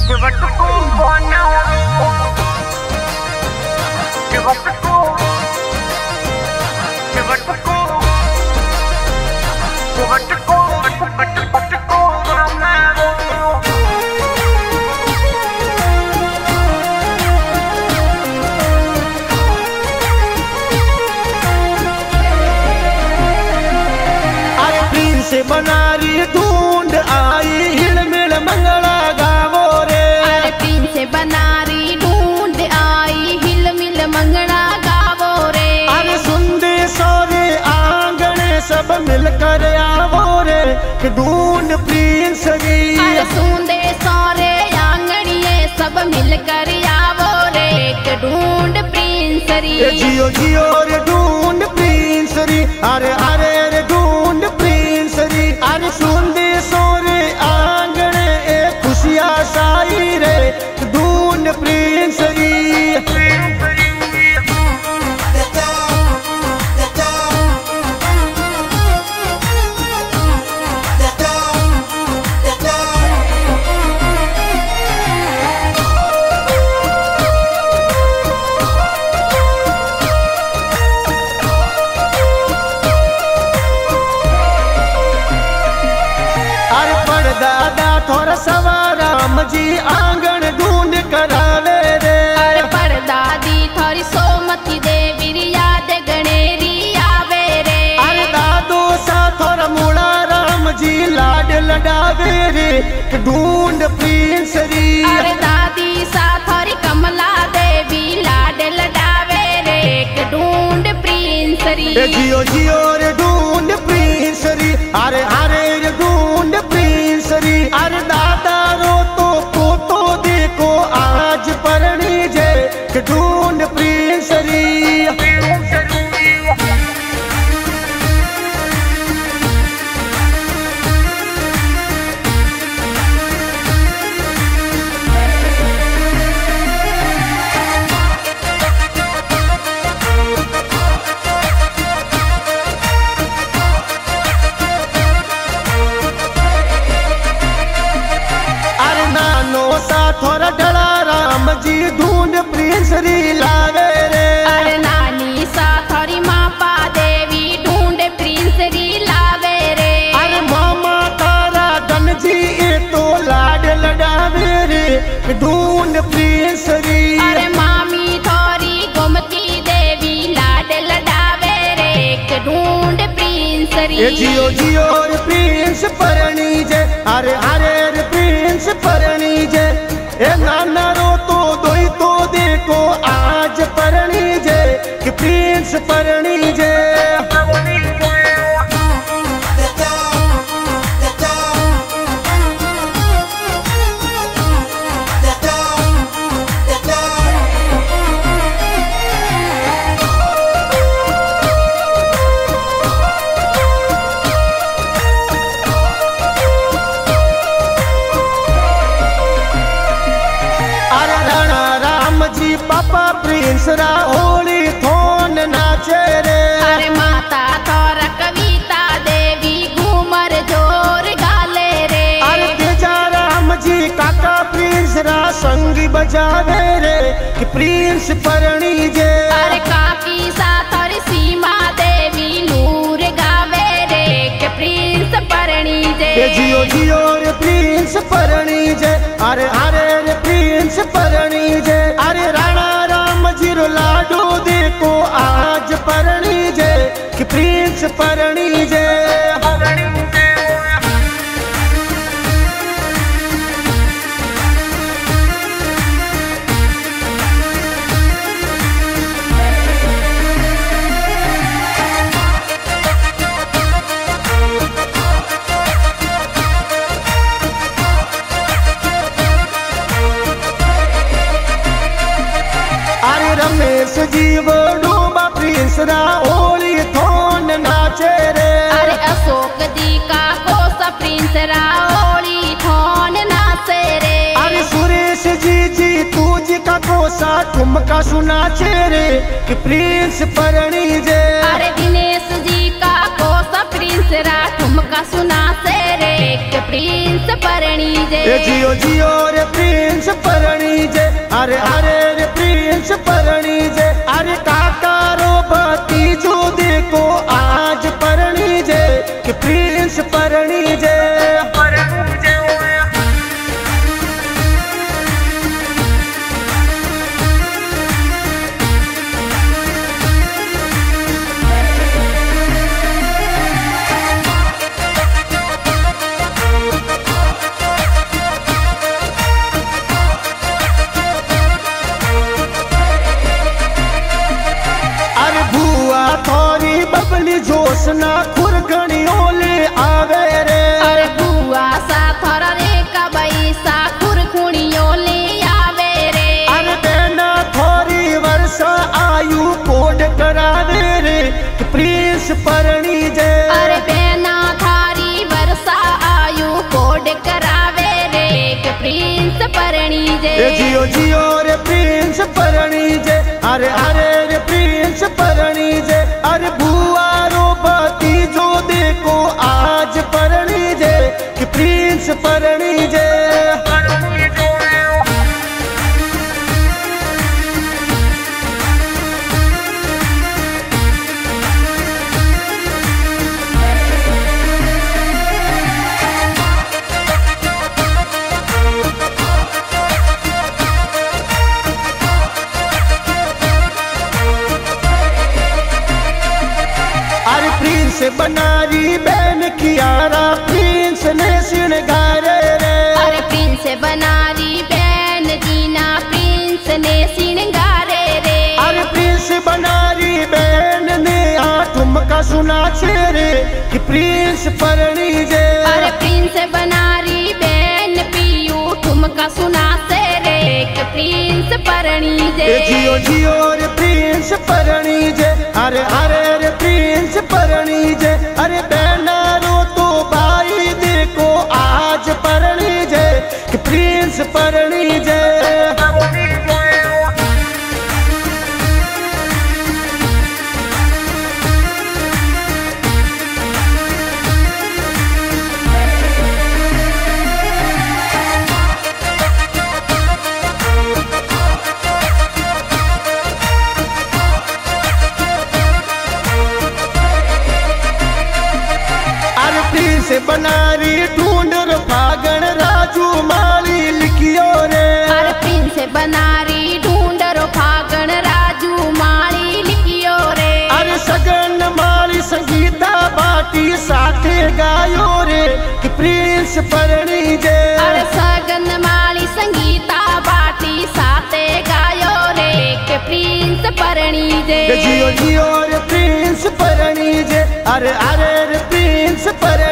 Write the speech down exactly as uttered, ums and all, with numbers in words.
से बनारी ढूंढ आई हिलमिल मंगला गावो रे। अरे पीन से बनारी ढूंढ आई हिलमिल मंगला गावो रे। अरे सुंदे सोरे आंगन सब मिलकर आवो रे कि ढूंढ प्रिंस री। अरे सुंदे सोरे आंगनिये सब मिलकर आवो रे कि ढूंढ प्रिंस री। जियो जियो रे ढूंढ प्रिंस री। अरे अरे रे ढूंढ प्रिंस री। अरे सुंदे सोरे आंगन ए खुशियां साई रे ढूंढ प्रिंस री। दादा थोड़ा सवा राम जी आंगन ढूंढ करावे रे। अरे पर दादी थोड़ी सोमती देवी याद गणेरी आवे रे। अरे दादो सा थोड़ा मुड़ा राम जी लाड लडावे रे ढूंढ प्रिंस री। अरे दादी सा थोड़ी कमला देवी लाड लडावे रे ढूंढ प्रिंस री। जियो जियो रे ढूंढ प्रिंस री। अरे अरे रे ढूंढ प्रिंस री। अरे दादा रो तो पोतो देखो आज परणी जे ढूंढ प्रिंस री। थोड़ा डला राम जी ढूंढ प्रिंस री लावे रे। अरे नानी सा थोड़ी मापा देवी ढूंढ प्रिंस री लावे रे। अरे मामा तारा धन जी ए तो लाड लडावे रे ढूंढ प्रिंस री। अरे मामी थोड़ी गोमती देवी लाड लडावे रे ढूंढ प्रिंस री। जियो जियो रे प्रिंस परणी जे। अरे अरे रे प्रिंस परणी जे। ए नाना रो तो दोई तो देखो आज परणी जे कि प्रिंस परणी जे। पापा प्रिंस रा होली थोन नाचे रे। अरे माता थोड़ा कविता देवी घूमर जोर गाले रे। अरे तेजा राम जी काका प्रिंस रा संगी बजावे रे कि प्रिंस परणी जे। अरे काकी सा थोड़ी सीमा देवी नूर गावे रे कि प्रिंस परणी जे। जियो जियो रे प्रिंस परणी जे। अरे अरे रे प्रिंस परणी जे। अरे राणा राम जी रो लाडो देखो आज परणी जे कि प्रिंस परणी जे। रमेश जीव डूबा प्रिंस रा होली थोन नाचे रे। अरे अशोक जी का कोसा प्रिंस रा होली थोन नाचे रे। अरे सुरेश जी जी तू जी का कोसा ठुमका सुनाचे रे कि प्रिंस परणी जे। अरे दिनेश जी का कोसा प्रिंस रा ठुमका सुनाचे रे कि प्रिंस परणी जे। जियो जियो रे प्रिंस बसना खुरगणियों ले आवे रे। अरे बुआ सा थोड़ा रे कबई सा खुरखुणियों ले आवे रे। अरे बेना थोड़ी वर्षा आयु कोड करावे रे कि प्रिंस परणी जे। अरे बेना थारी वर्षा आयु कोड करावे रे कि प्रिंस परणी जे। ए जियो जियो रे प्रिंस परणी जे। अरे अरे रे प्रिंस परणी जे। अरे बुआ रो भतीजो देखो आज परणी जे कि प्रिंस परणी जे। अरे प्रिंस बनारी बहन कियारा प्रिंस ने सिणगारे रे। अरे प्रिंस बनारी बहन जीना प्रिंस ने सिणगारे रे। अरे प्रिंस बनारी बहन ने आ ठुमका सुना छे रे कि प्रिंस परणी जे। अरे प्रिंस बनारी बहन पियू ठुमका सुना से रे कि प्रिंस परणी जे। ए जियो जियो रे प्रिंस परणी जे। अरे अरे रे प्रिंस परणी जे। अरे बहना रो तो भाई देखो आज परणी जे कि प्रिंस परणी जे। से बनारी ढूंढर फागण राजू माली लिखियो रे। अरे प्रिंस बनारी ढूंढर फागण राजू माली लिखियो रे। अरे सगन माली संगीता बाटी साथे गायो रे कि प्रिंस परणी जे। अरे सगन माली संगीता बाटी साथे गायो रे कि प्रिंस परणी जे। जियो जियो रे प्रिंस परणी जे। अरे अरे रे प्रिंस परणी